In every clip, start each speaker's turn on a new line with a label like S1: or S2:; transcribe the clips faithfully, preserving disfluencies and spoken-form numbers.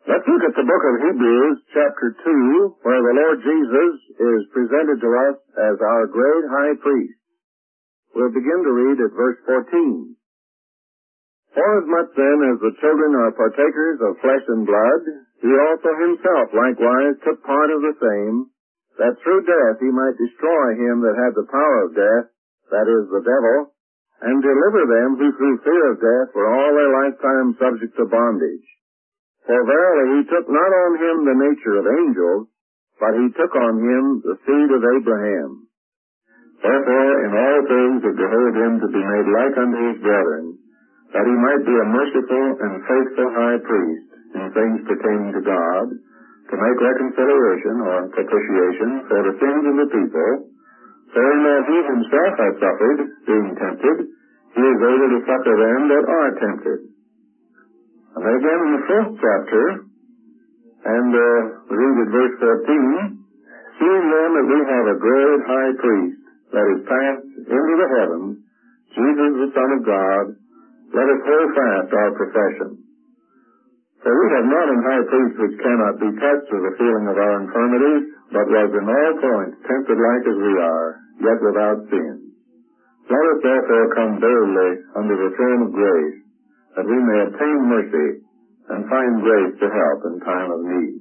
S1: Let's look at the book of Hebrews, chapter two, where the Lord Jesus is presented to us as our great high priest. We'll begin to read at verse fourteen. Forasmuch then as the children are partakers of flesh and blood, he also himself likewise took part of the same, that through death he might destroy him that had the power of death, that is, the devil, and deliver them who through fear of death were all their lifetime subject to bondage. For verily he took not on him the nature of angels, but he took on him the seed of Abraham. Therefore in all things it behoved him to be made like unto his brethren, that he might be a merciful and faithful high priest in things pertaining to God, to make reconciliation or propitiation for the sins of the people, so in that he himself hath suffered, being tempted, he is able to succor them that are tempted. And again in the fourth chapter, and uh, read at verse fourteen, seeing then that we have a great high priest that is passed into the heavens, Jesus the Son of God, let us hold fast our profession. For we have not an high priest which cannot be touched with the feeling of our infirmities, but was in all points tempted like as we are, yet without sin. Let us therefore come boldly under the throne of grace, that we may obtain mercy and find grace to help in time of need.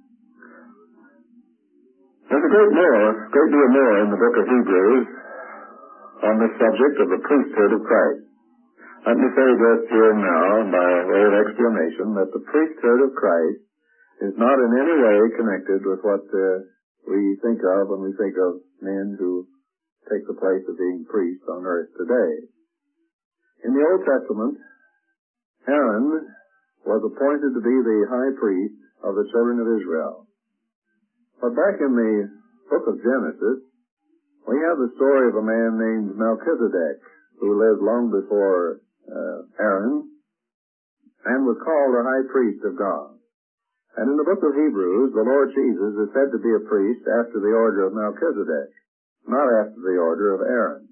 S1: There's a great more, great deal more in the book of Hebrews on this subject of the priesthood of Christ. Let me say just here now, by way of explanation, that the priesthood of Christ is not in any way connected with what uh, we think of when we think of men who take the place of being priests on earth today. In the Old Testament, Aaron was appointed to be the high priest of the children of Israel. But back in the book of Genesis, we have the story of a man named Melchizedek, who lived long before uh, Aaron, and was called the high priest of God. And in the book of Hebrews, the Lord Jesus is said to be a priest after the order of Melchizedek, not after the order of Aaron.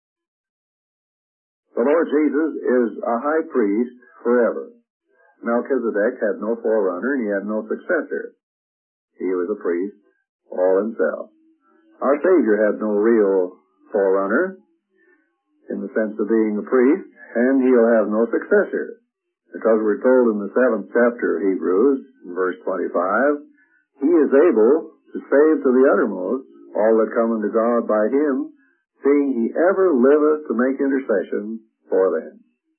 S1: The Lord Jesus is a high priest forever. Melchizedek had no forerunner and he had no successor. He was a priest all himself. Our Savior had no real forerunner in the sense of being a priest, and he'll have no successor. Because we're told in the seventh chapter of Hebrews, in verse twenty-five, he is able to save to the uttermost all that come unto God by him, seeing he ever liveth to make intercession for them.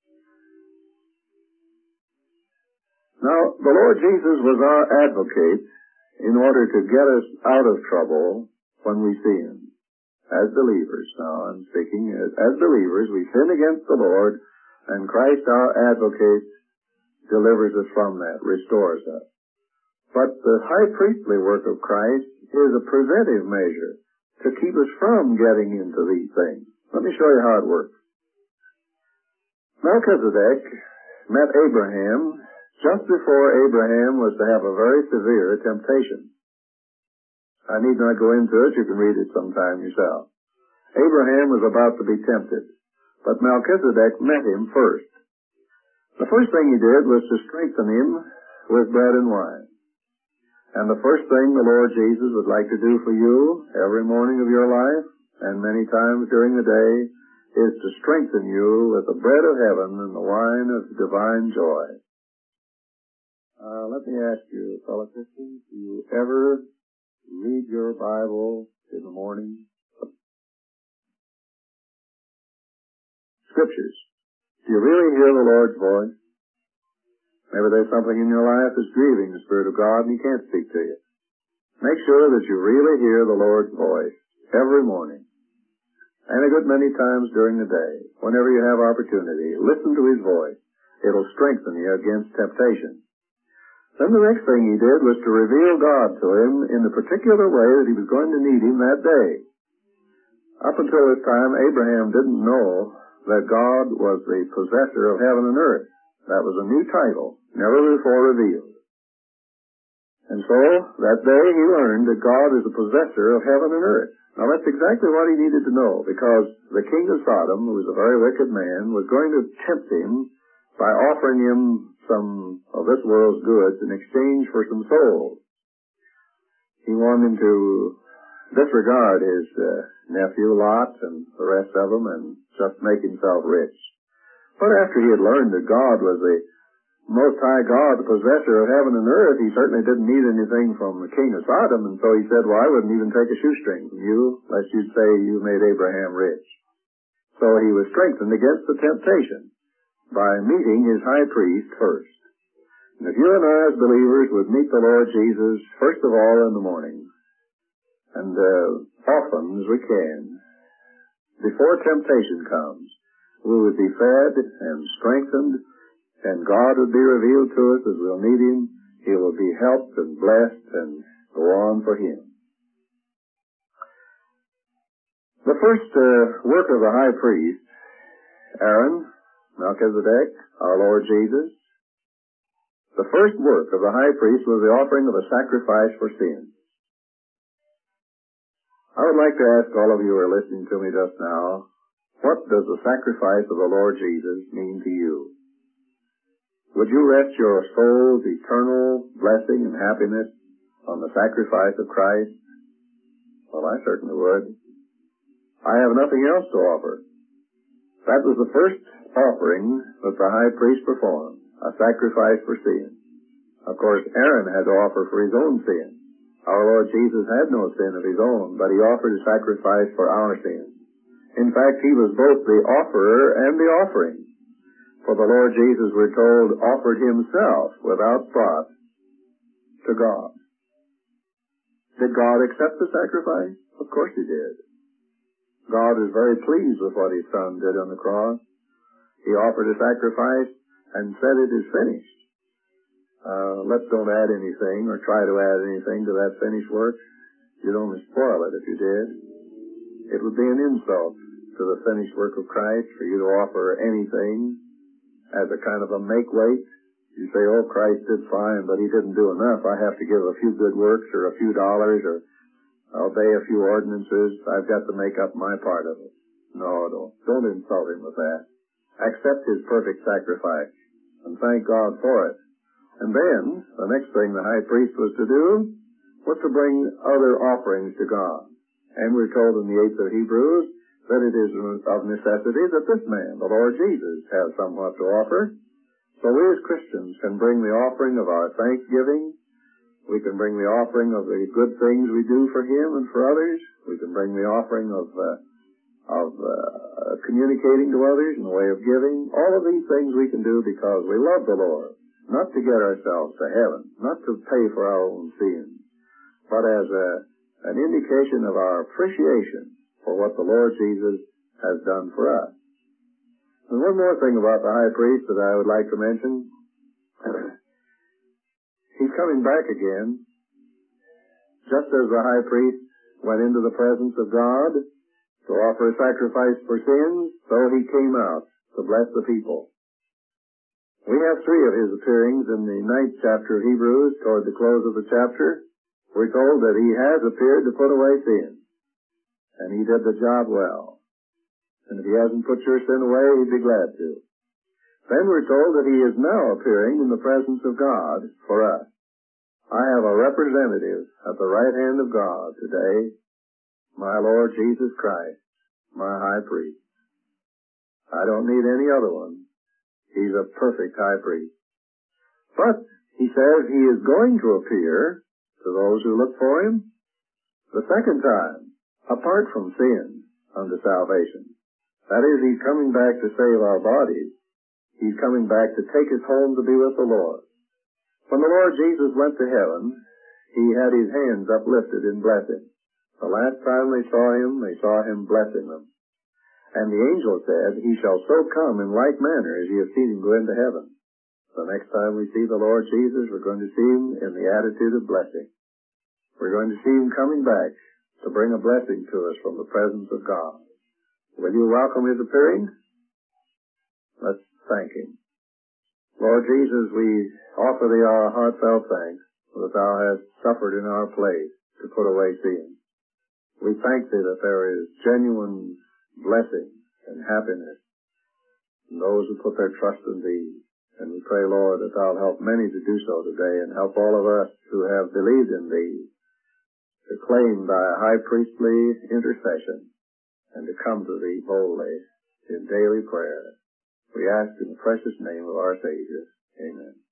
S1: Now, the Lord Jesus was our advocate in order to get us out of trouble when we sin. As believers, now I'm speaking, as, as believers, we sin against the Lord, and Christ our advocate delivers us from that, restores us. But the high priestly work of Christ is a preventive measure to keep us from getting into these things. Let me show you how it works. Melchizedek met Abraham just before Abraham was to have a very severe temptation. I need not go into it. You can read it sometime yourself. Abraham was about to be tempted, but Melchizedek met him first. The first thing he did was to strengthen him with bread and wine. And the first thing the Lord Jesus would like to do for you every morning of your life, and many times during the day, is to strengthen you with the bread of heaven and the wine of divine joy. Uh, let me ask you, fellow Christians, do you ever read your Bible in the morning? Scriptures. Do you really hear the Lord's voice? Maybe there's something in your life that's grieving the Spirit of God and He can't speak to you. Make sure that you really hear the Lord's voice every morning and a good many times during the day. Whenever you have opportunity, listen to His voice. It'll strengthen you against temptation. Then the next thing he did was to reveal God to him in the particular way that he was going to need him that day. Up until this time, Abraham didn't know that God was the possessor of heaven and earth. That was a new title, never before revealed. And so, that day he learned that God is the possessor of heaven and earth. Now that's exactly what he needed to know, because the king of Sodom, who was a very wicked man, was going to tempt him by offering him some of this world's goods in exchange for some souls. He wanted him to disregard his uh, nephew Lot and the rest of them and just make himself rich. But after he had learned that God was the Most High God, the possessor of heaven and earth, he certainly didn't need anything from the king of Sodom, and so he said, well, I wouldn't even take a shoestring from you, lest you'd say you made Abraham rich. So he was strengthened against the temptation by meeting his high priest first. And if you and I as believers would meet the Lord Jesus, first of all in the morning, and uh, often as we can, before temptation comes, we would be fed and strengthened, and God would be revealed to us as we'll need Him. He will be helped and blessed and go on for Him. The first uh, work of the high priest, Aaron, Melchizedek, our Lord Jesus, the first work of the high priest was the offering of a sacrifice for sin. I would like to ask all of you who are listening to me just now, what does the sacrifice of the Lord Jesus mean to you? Would you rest your soul's eternal blessing and happiness on the sacrifice of Christ? Well, I certainly would. I have nothing else to offer. That was the first offering that the high priest performed, a sacrifice for sin. Of course, Aaron had to offer for his own sin. Our Lord Jesus had no sin of his own, but he offered a sacrifice for our sins. In fact, he was both the offerer and the offering. For the Lord Jesus, we're told, offered himself without spot to God. Did God accept the sacrifice? Of course he did. God is very pleased with what his Son did on the cross. He offered a sacrifice and said it is finished. Uh, let's don't add anything or try to add anything to that finished work. You'd only spoil it if you did. It would be an insult to the finished work of Christ for you to offer anything as a kind of a make-weight. You say, oh, Christ did fine, but he didn't do enough. I have to give a few good works or a few dollars or obey a few ordinances. I've got to make up my part of it. No, don't, don't insult him with that. Accept his perfect sacrifice and thank God for it. And then, the next thing the high priest was to do was to bring other offerings to God. And we're told in the eighth of Hebrews that it is of necessity that this man, the Lord Jesus, have somewhat to offer. So we as Christians can bring the offering of our thanksgiving. We can bring the offering of the good things we do for Him and for others. We can bring the offering of uh, of uh, communicating to others in the way of giving. All of these things we can do because we love the Lord. Not to get ourselves to heaven, not to pay for our own sins, but as a, an indication of our appreciation for what the Lord Jesus has done for us. And one more thing about the high priest that I would like to mention. He's coming back again. Just as the high priest went into the presence of God to offer a sacrifice for sins, so he came out to bless the people. We have three of his appearings in the ninth chapter of Hebrews, toward the close of the chapter. We're told that he has appeared to put away sin. And he did the job well. And if he hasn't put your sin away, he'd be glad to. Then we're told that he is now appearing in the presence of God for us. I have a representative at the right hand of God today, my Lord Jesus Christ, my high priest. I don't need any other one. He's a perfect high priest. But he says he is going to appear to those who look for him the second time, apart from sin, unto salvation. That is, he's coming back to save our bodies. He's coming back to take us home to be with the Lord. When the Lord Jesus went to heaven, he had his hands uplifted in blessing. The last time they saw him, they saw him blessing them. And the angel said, he shall so come in like manner as ye have seen him go into heaven. The next time we see the Lord Jesus, we're going to see him in the attitude of blessing. We're going to see him coming back to bring a blessing to us from the presence of God. Will you welcome his appearing? Let's thank him. Lord Jesus, we offer thee our heartfelt thanks that thou hast suffered in our place to put away sin. We thank thee that there is genuine blessing and happiness in those who put their trust in thee. And we pray, Lord, that thou help many to do so today, and help all of us who have believed in thee to claim thy high priestly intercession and to come to thee boldly in daily prayer. We ask in the precious name of our Savior. Amen.